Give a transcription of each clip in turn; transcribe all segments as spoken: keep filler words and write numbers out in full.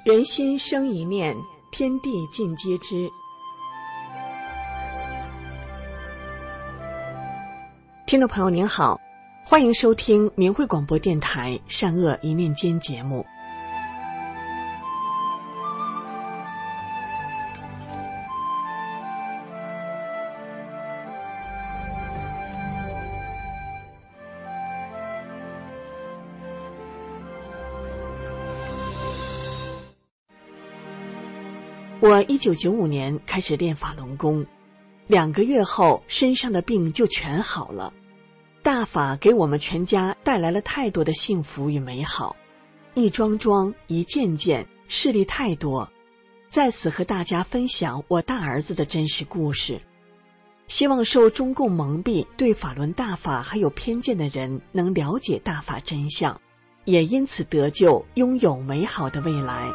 人心生一念，天地尽皆知。听众朋友您好，欢迎收听明慧广播电台善恶一念间节目。我一九九五年开始练法轮功，两个月后身上的病就全好了。大法给我们全家带来了太多的幸福与美好，一桩桩一件件，事例太多。在此和大家分享我大儿子的真实故事，希望受中共蒙蔽对法轮大法还有偏见的人能了解大法真相，也因此得救，拥有美好的未来。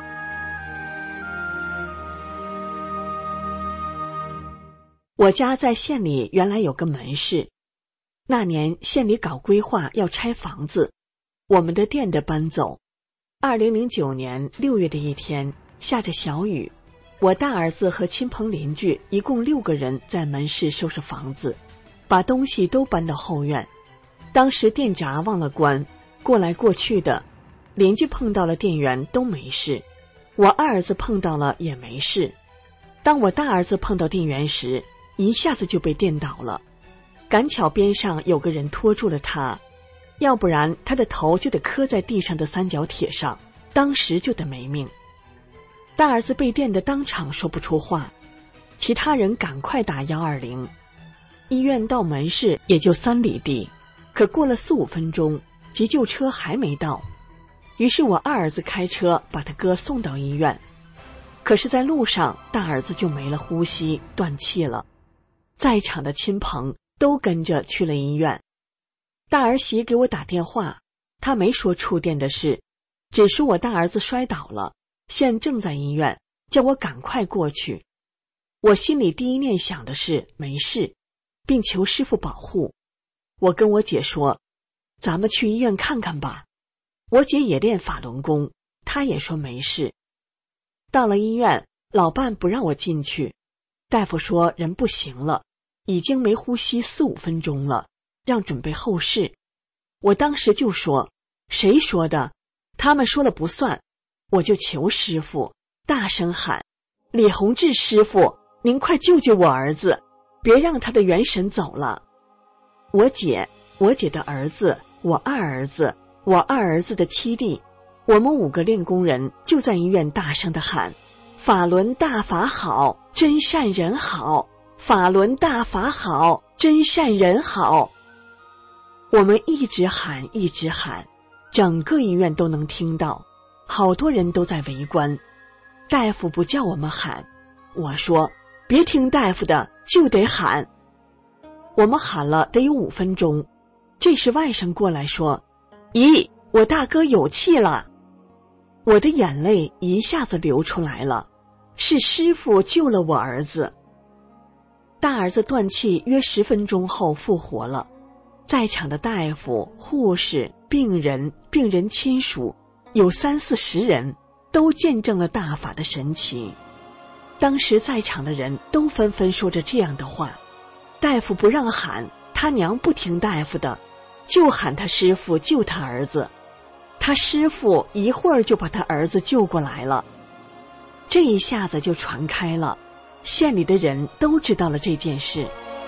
我家在县里原来有个门市，那年县里搞规划要拆房子，我们的店得搬走。二零零九年六月的一天，下着小雨，我大儿子和亲朋邻居一共六个人在门市收拾房子，把东西都搬到后院。当时店闸忘了关，过来过去的，邻居碰到了店员都没事，我二儿子碰到了也没事。当我大儿子碰到店员时，一下子就被电倒了，赶巧边上有个人拖住了他，要不然他的头就得磕在地上的三角铁上，当时就得没命。大儿子被电得当场说不出话，其他人赶快打一二零。医院到门市也就三里地，可过了四五分钟，急救车还没到，于是我二儿子开车把他哥送到医院。可是在路上，大儿子就没了呼吸，断气了。在场的亲朋都跟着去了医院。大儿媳给我打电话，她没说触电的事，只说我大儿子摔倒了，现正在医院，叫我赶快过去。我心里第一念想的是没事，并求师父保护。我跟我姐说，咱们去医院看看吧。我姐也练法轮功，她也说没事。到了医院，老伴不让我进去，大夫说人不行了，已经没呼吸四五分钟了，让准备后事。我当时就说，谁说的？他们说了不算。我就求师父，大声喊，李洪志师父，您快救救我儿子，别让他的元神走了。我姐，我姐的儿子，我二儿子，我二儿子的七弟，我们五个练功人就在医院大声地喊，法轮大法好，真善人好，法轮大法好，真善人好。我们一直喊一直喊，整个医院都能听到，好多人都在围观。大夫不叫我们喊，我说别听大夫的，就得喊。我们喊了得有五分钟，这时外甥过来说，咦，我大哥有气了。我的眼泪一下子流出来了，是师父救了我儿子。大儿子断气约十分钟后复活了，在场的大夫、护士、病人、病人亲属有三四十人，都见证了大法的神奇。当时在场的人都纷纷说着这样的话，大夫不让喊，他娘不听大夫的，就喊他师父救他儿子。他师父一会儿就把他儿子救过来了。这一下子就传开了，县里的人都知道了这件事。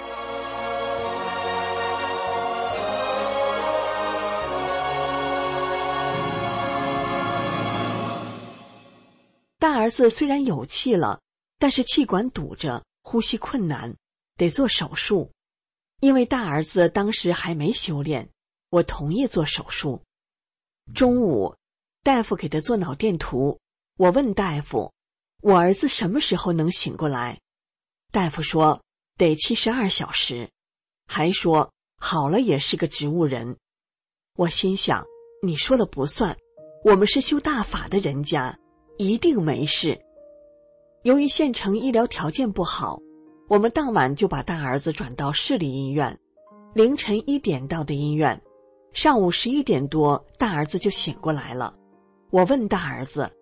大儿子虽然有气了，但是气管堵着，呼吸困难，得做手术。因为大儿子当时还没修炼，我同意做手术。中午，大夫给他做脑电图，我问大夫，我儿子什么时候能醒过来？大夫说得七十二小时，还说好了也是个植物人。我心想，你说了不算，我们是修大法的人家，一定没事。由于县城医疗条件不好，我们当晚就把大儿子转到市里医院，凌晨一点到的医院，上午十一点多大儿子就醒过来了。我问大儿子，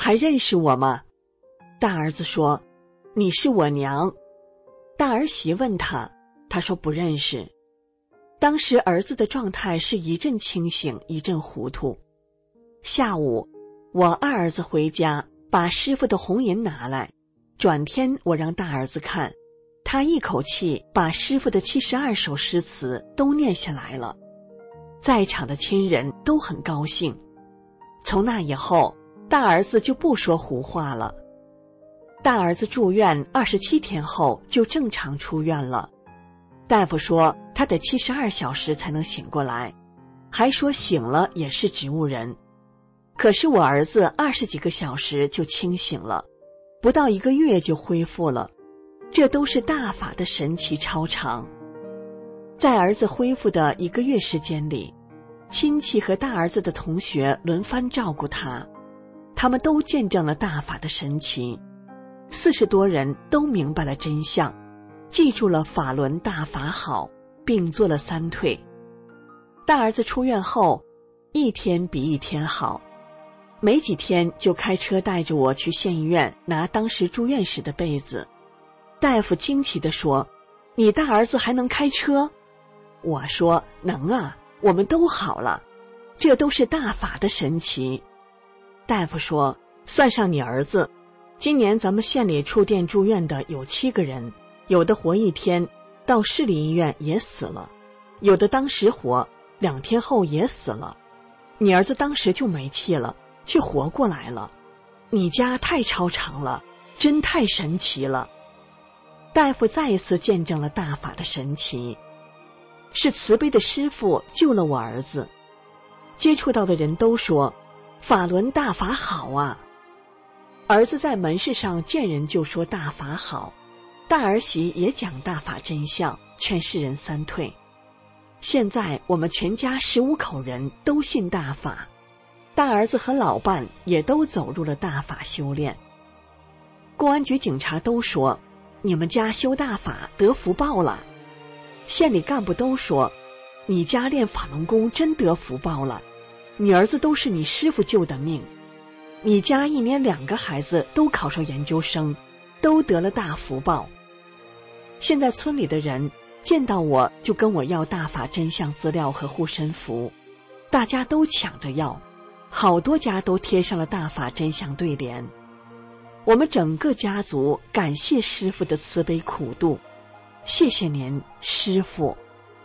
还认识我吗？大儿子说：你是我娘。大儿媳问他，他说不认识。当时儿子的状态是一阵清醒一阵糊涂。下午我二儿子回家，把师傅的红银拿来，转天我让大儿子看，他一口气把师傅的七十二首诗词都念下来了。在场的亲人都很高兴。从那以后，大儿子就不说胡话了。大儿子住院二十七天后就正常出院了。大夫说他得七十二小时才能醒过来，还说醒了也是植物人。可是我儿子二十几个小时就清醒了，不到一个月就恢复了。这都是大法的神奇超常。在儿子恢复的一个月时间里，亲戚和大儿子的同学轮番照顾他，他们都见证了大法的神奇。四十多人都明白了真相，记住了法轮大法好，并做了三退。大儿子出院后，一天比一天好，没几天就开车带着我去县医院拿当时住院时的被子。大夫惊奇地说：你大儿子还能开车？我说：能啊，我们都好了，这都是大法的神奇。大夫说：算上你儿子，今年咱们县里触电住院的有七个人，有的活一天，到市里医院也死了，有的当时活，两天后也死了。你儿子当时就没气了，却活过来了。你家太超常了，真太神奇了。大夫再一次见证了大法的神奇，是慈悲的师父救了我儿子。接触到的人都说，法轮大法好啊。儿子在门市上见人就说大法好，大儿媳也讲大法真相，劝世人三退。现在我们全家十五口人都信大法，大儿子和老伴也都走入了大法修炼。公安局警察都说，你们家修大法得福报了。县里干部都说，你家练法轮功真得福报了，你儿子都是你师父救的命。你家一年两个孩子都考上研究生，都得了大福报。现在村里的人见到我就跟我要大法真相资料和护身符，大家都抢着要，好多家都贴上了大法真相对联。我们整个家族感谢师父的慈悲苦度，谢谢您，师父。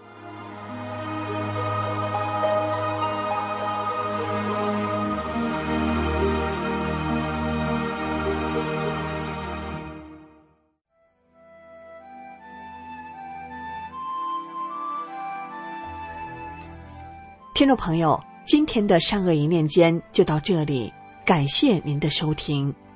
听众朋友，今天的善恶一念间就到这里，感谢您的收听。